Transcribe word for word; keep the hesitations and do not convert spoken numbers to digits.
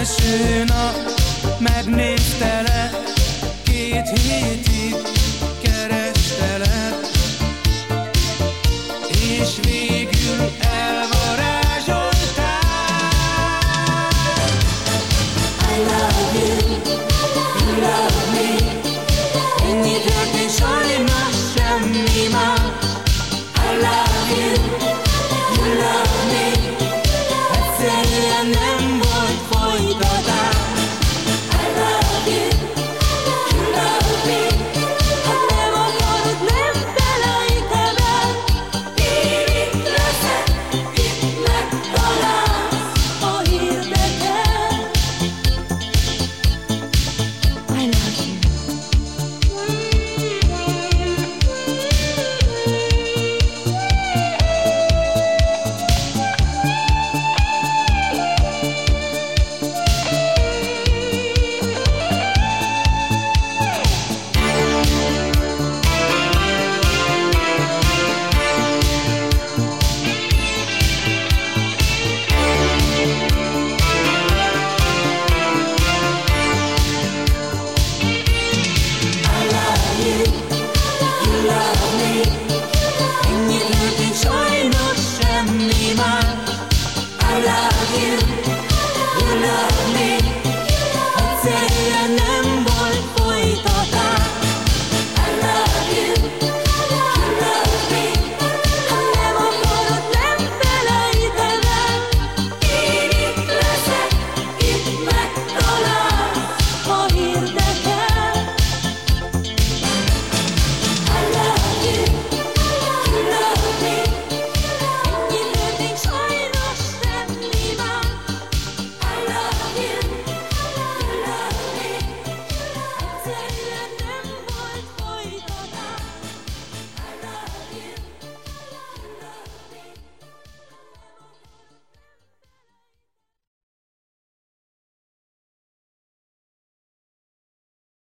első nap megnéztelek, két hétig kerestelek, és végül elvarázsoltál. I love you, you love me. Ennyi történt, sajnos semmi más. I love you, you love me. Egyszerűen nem volt folytatás. I love you, you love me. Ha nem akarod, nem felejtem el. Én itt leszek, itt megtalálsz, ha érdekel. I love you. Ennyi történt, sajnos semmi más. I love you, you love me. Egyszerűen nem